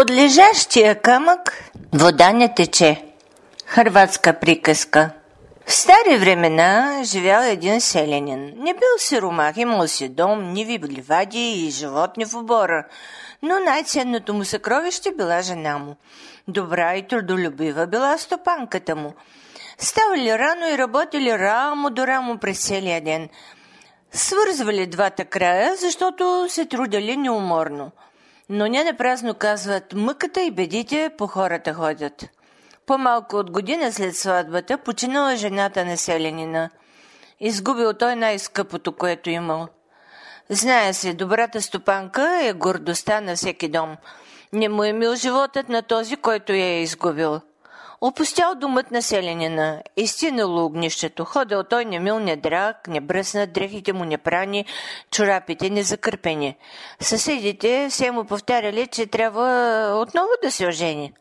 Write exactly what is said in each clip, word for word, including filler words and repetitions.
Под лежащия камък вода не тече. Хърватска приказка. В стари времена живял един селянин. Не бил сиромах, имал си дом, ниви, ливади и животни в обора, но най-ценното му съкровище била жена му. Добра и трудолюбива била стопанката му. Ставали рано и работили рамо до рамо през целия ден. Свързвали двата края, защото се трудили неуморно. Но не напразно казват, мъката и бедите по хората ходят. По-малко от година след сватбата починала жената на селянина. Изгубил той най-скъпото, което имал. Знае се, добрата стопанка е гордостта на всеки дом. Не му е мил животът на този, който я е изгубил. Опустял домът на селянина, изтинало огнището, ходил той не мил, не драк, не бръснат, дрехите му не прани, чорапите не закърпени. Съседите все му повтаряли, че трябва отново да се ожени.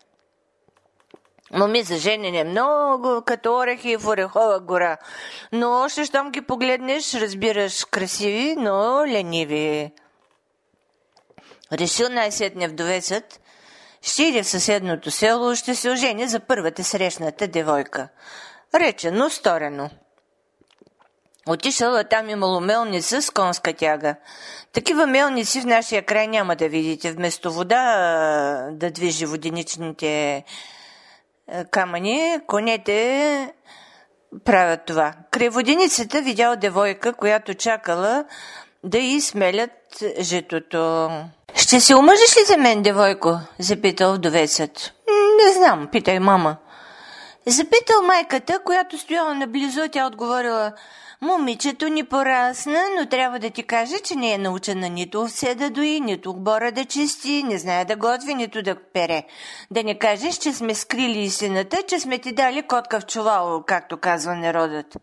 Моми за женене много, като орехи в Орехова гора, но още щом ги погледнеш, разбираш красиви, но лениви. Решил най-сетне вдовецът, ще иде в съседното село, ще се ожени за първата срещната девойка. Речено, сторено. Отишъл, а там имало мелница с конска тяга. Такива мелници в нашия край няма да видите. Вместо вода да движи воденичните камъни, конете правят това. Край воденицата видял девойка, която чакала да й смелят житото. Ще се омъжиш ли за мен, девойко? Запитал вдовецът. Не знам, питай мама. Запитал майката, която стояла наблизо, тя отговорила, момичето ни порасна, но трябва да ти кажа, че не е научена нито овце да дои, нито бора да чисти, не знае да готви, нито да пере. Да не кажеш, че сме скрили истината, че сме ти дали котка в чувало, както казва народът.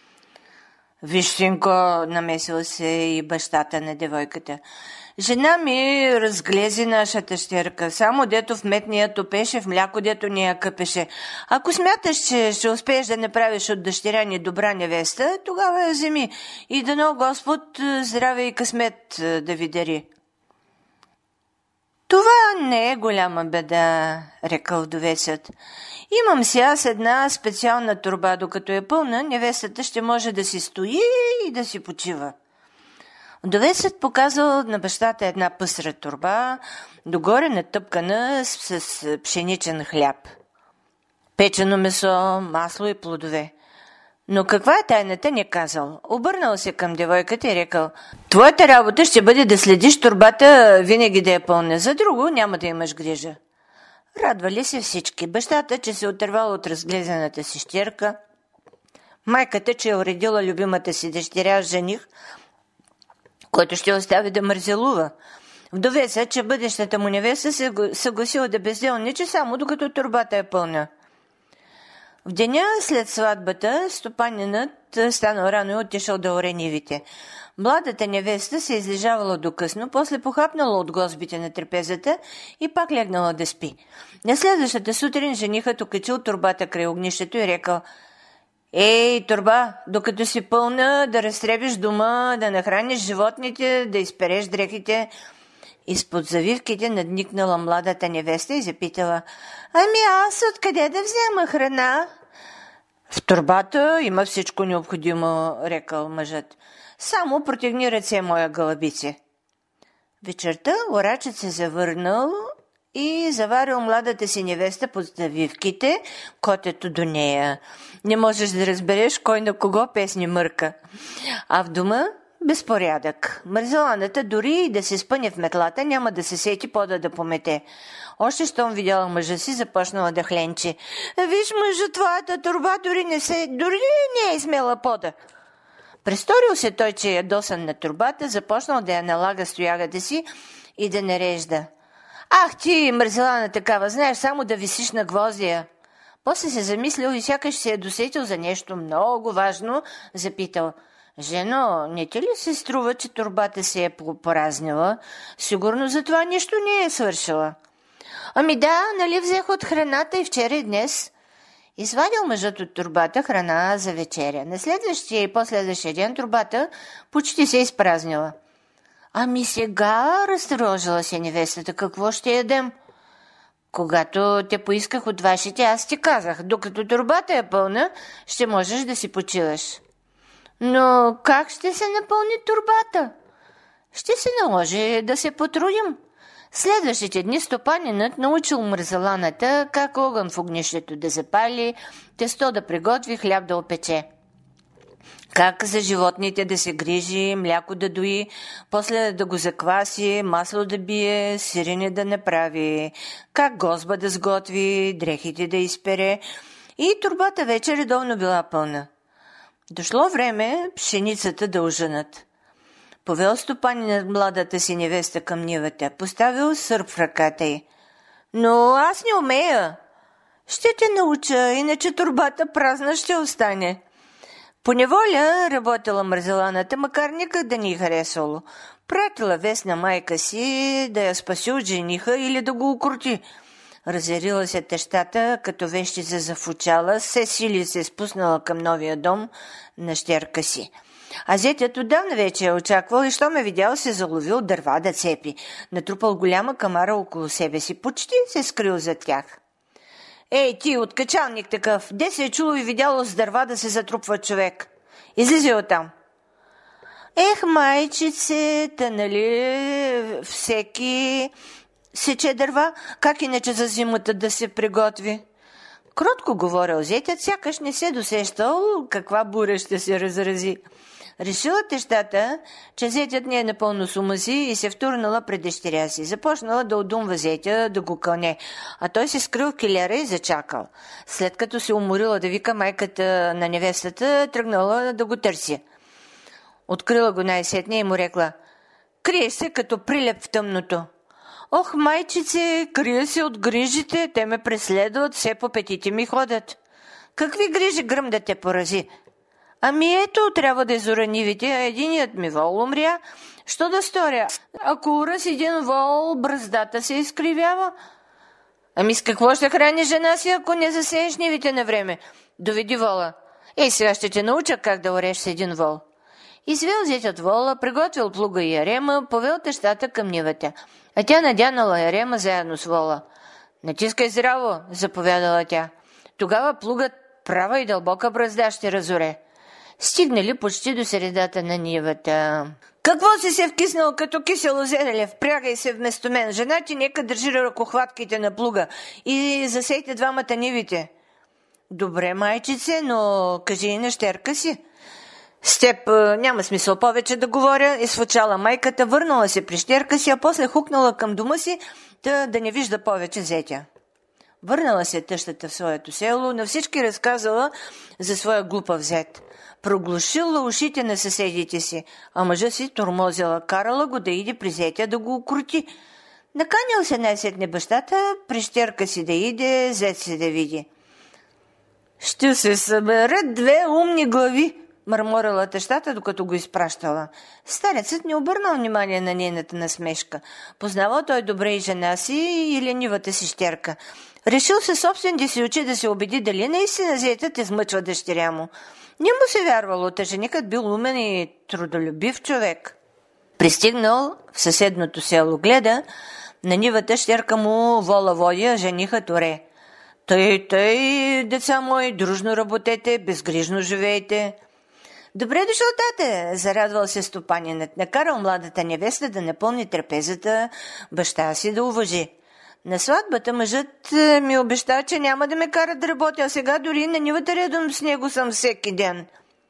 Виж, синко, намесил се и бащата на девойката. Жена ми разглези нашата щерка, само дето в мед не я топеше, в мляко дето не я къпеше. Ако смяташ, че ще успееш да направиш от дъщеря ни добра невеста, тогава я вземи и дано Господ здраве и късмет да ви дари. Това не е голяма беда, рекал вдовецът. Имам си аз една специална торба, докато е пълна, невестата ще може да си стои и да си почива. Вдовецът показал на бащата една пъстра торба, догоре натъпкана с, с пшеничен хляб. Печено месо, масло и плодове. Но каква е тайната, не казал. Обърнал се към девойката и рекал, твоята работа ще бъде да следиш торбата винаги да е пълна, за друго няма да имаш грижа. Радвали се всички. Бащата, че се отървал от разглезената си щерка, майката, че е уредила любимата си дъщеря жених, който ще остави да мързелува. Вдовеца, че бъдещата му невеста се съгласила да безделничи само докато торбата е пълна. В деня след сватбата стопанинът станал рано и отишъл да оре нивите. Младата невеста се излежавала до късно, после похапнала от гозбите на трапезата и пак легнала да спи. На следващата сутрин женихът окачил торбата край огнището и рекал, ей, торба, докато си пълна, да разтребиш дома, да нахраниш животните, да изпереш дрехите. Изпод завивките надникнала младата невеста и запитала, ами аз откъде да взема храна? В торбата има всичко необходимо, рекал мъжът. Само протегни ръце, моя гълъбице. Вечерта орачът се завърнал и заварил младата си невеста под завивките, котето до нея. Не можеш да разбереш кой на кого песни мърка. А в дома безпорядък. Мързеланата дори и да се спъне в метлата, няма да се сети пода да помете. Още щом видяла мъжа си, започнала да хленчи. Виж, мъжа, твоята торба дори не се, дори не е измела пода. Престорил се той, че е ядосан на торбата, започнал да я налага с тоягата си и да нарежда. Ах ти, мързелана такава, знаеш само да висиш на гвоздия. После се замислил и сякаш се е досетил за нещо много важно, запитал. Жено, не ти ли се струва, че торбата се е поразнила? Сигурно за това нищо не е свършила. Ами да, нали взех от храната и вчера и днес. Извадил мъжът от торбата храна за вечеря. На следващия и последващия ден торбата почти се изпразнила. Ами сега, разтревожила се невестата, какво ще ядем? Когато те поисках от вашите, аз ти казах, докато торбата е пълна, ще можеш да си почиваш. Но как ще се напълни торбата? Ще се наложи да се потрудим. Следващите дни стопанинът научил мързеланата как огън в огнището да запали, тесто да приготви, хляб да опече. Как за животните да се грижи, мляко да дои, после да го закваси, масло да бие, сирене да направи, как гозба да сготви, дрехите да изпере и торбата вече редовно била пълна. Дошло време пшеницата да оженат. Повел стопанинът младата си невеста към нивата, поставил сърп в ръката й. Но аз не умея. Ще те науча, иначе торбата празна ще остане. Поневоля работила мързеланата, макар никак да ни харесало. Пратила вест на майка си да я спаси от жениха или да го укрути. Разярила се тещата, като вещи се зафучала, все сили се спуснала към новия дом на щерка си. А зетят отдавна вече е очаквал и що ме видял, се заловил дърва да цепи. Натрупал голяма камара около себе си, почти се скрил зад тях. Ей, ти, откачалник такъв, де се е чуло и видяло с дърва да се затрупва човек? Излизай оттам. Ех, майчице, та нали всеки сече дърва, как иначе за зимата да се приготви? Кротко говорил зетят, сякаш не се досещал каква буря ще се разрази. Решила тещата, че зетят не е напълно с ума си и се втурнала пред дъщеря си. Започнала да удумва зетя, да го кълне, а той се скрил в килера и зачакал. След като се уморила да вика майката на невестата, тръгнала да го търси. Открила го най-сетне и му рекла: «Криеш се като прилеп в тъмното». «Ох, майчице, крия се от грижите, те ме преследват, все по петите ми ходят». «Какви грижи, гръм да те порази?» «Ами ето, трябва да изора нивите, а единият ми вол умря. Що да сторя? Ако ураз един вол, бръздата се изкривява». «Ами с какво ще храни жена си, ако не засееш нивите на време? Доведи вола. Ей, сега ще те науча как да ореш с един вол». Извел зетят вола, приготвил плуга и ярема, повел тещата към нивата, а тя надянала ярема заедно с вола. «Натискай здраво», заповядала тя. Тогава плугът права и дълбока бръзда ще разоре. Стигнали почти до средата на нивата. «Какво си се вкиснал като кисело зеле? Впрягай се вместо мен. Жена ти нека държи ръкохватките на плуга и засейте двамата нивите». «Добре, майчице, но кажи и на щерка си». «С теб няма смисъл повече да говоря», изфучала майката, върнала се при щерка си, а после хукнала към дома си, да, да не вижда повече зетя. Върнала се тъщата в своето село, на всички разказала за своя глупав зет. Проглушила ушите на съседите си, а мъжа си тормозила, карала го да иде при зетя да го укрути. Наканил се най-сетне бащата, при щерка си да иде, зет си да види. «Ще се съберат две умни глави», мърморила тъщата, докато го изпращала. Старецът не обърнал внимание на нейната насмешка. Познавал той добре и жена си, и ленивата си щерка. Решил се собствените си очи да се убеди дали наистина зетът измъчва дъщеря му. Не му се вярвало, та женикът бил умен и трудолюбив човек. Пристигнал в съседното село, гледа, на нивата щерка му вола води, а женихът оре. «Тъй, тъй, деца мои, дружно работете, безгрижно живеете». «Добре дошъл, тате!» зарадвал се стопанинът. Накарал младата невеста да напълни трапезата, баща си да уважи. На сватбата мъжът ми обеща, че няма да ме кара да работя, а сега дори на нивата редом с него съм всеки ден.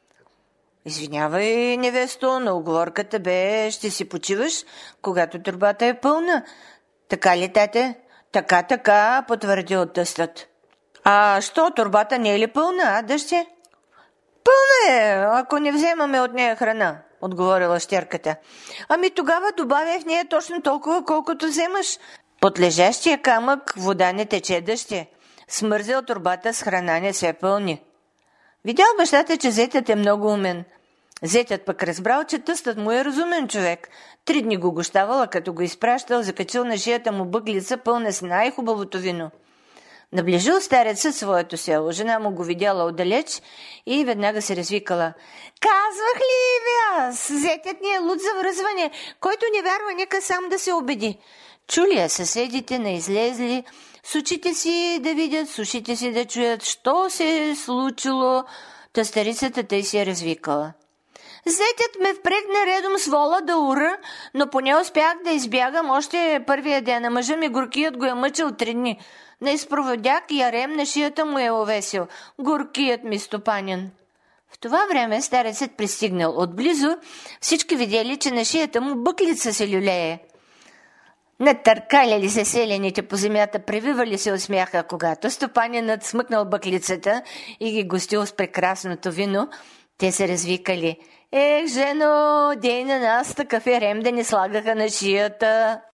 «Извинявай, невесто, на уговорката бе, ще си почиваш, когато торбата е пълна». «Така ли, тате?» «Така, така», потвърдил тъстът. «А що, торбата не е ли пълна, а, дъще?» «Пълна е, ако не вземаме от нея храна», отговорила щерката. «Ами тогава добавя в нея точно толкова, колкото вземаш. Под лежащия камък вода не тече, дъще. Смързел торбата с храна не се пълни». Видял бащата, че зетът е много умен. Зетът пък разбрал, че тъстът му е разумен човек. Три дни го гощавала, като го изпращал, закачил на шията му бъглица, пълна с най-хубавото вино. Наближил старецът своето село, жена му го видяла отдалеч и веднага се развикала. «Казвах ли ви аз, зетят ни е луд за връзване, който не вярва, нека сам да се убеди. Чули я съседите, наизлезли, с очите си да видят, с ушите си да чуят, що се е случило, та старицата тъй си е развикала. Зетят ме впрегна редом с вола да ура, но поне успях да избягам още първия ден, а мъжа ми горкият го е мъчил три дни. На изпроводяк ярем на шията му е овесил. Горкият ми стопанин. В това време старецът пристигнал. Отблизо всички видели, че на шията му бъклица се люлее. Натъркаляли се селените по земята, превивали се от смяха, когато стопанинът смъкнал бъклицата и ги гостил с прекрасното вино, те се развикали. Ех, жено, дей на нас такъв ерем да ни слагаха на шията.